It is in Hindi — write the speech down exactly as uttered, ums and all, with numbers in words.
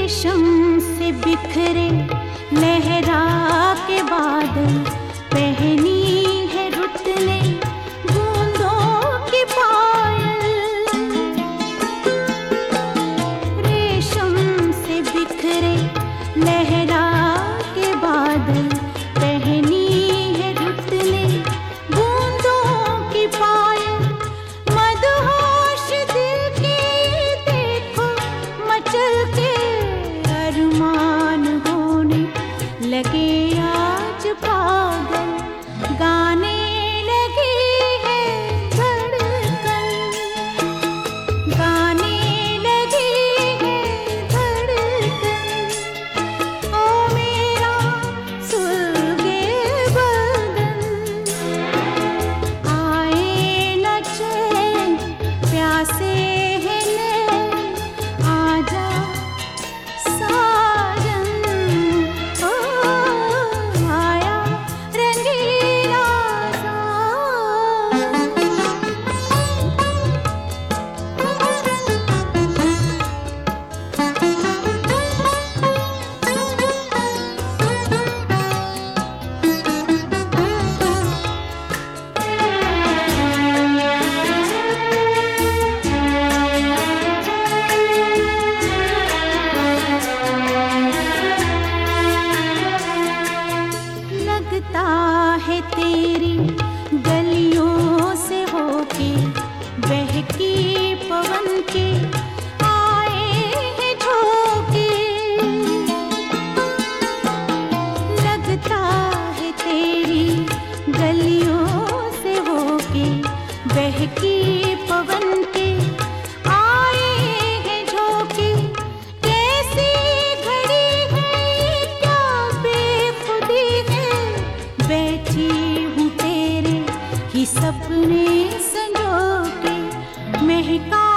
रेशम से बिखरे लहरा के बादल, पहनी है रुत ने बूंदों की पायल। रेशम से बिखरे लहरा के बादल, पहनी है रुत ने बूंदों की पायल। मदहोश दिल के देखो मचल के अरमान होने लगे आज पागल, गाने लगी है धड़कन, गाने लगी है धड़कन। ओ मेरा सुलगे बदन, आए न चैन प्यासे हैं नैन, आजा साजन। ओ आया रंगीला लगता है तेरी गलियों से होके बहकी पवन के आए हैं झोंके। लगता है तेरी गलियों से होके बहकी पवन के आए हैं झोंके। कैसी घड़ी है ये, क्या बेखुदी है, बैठी हूँ तेरे ही सपने संजो के। महका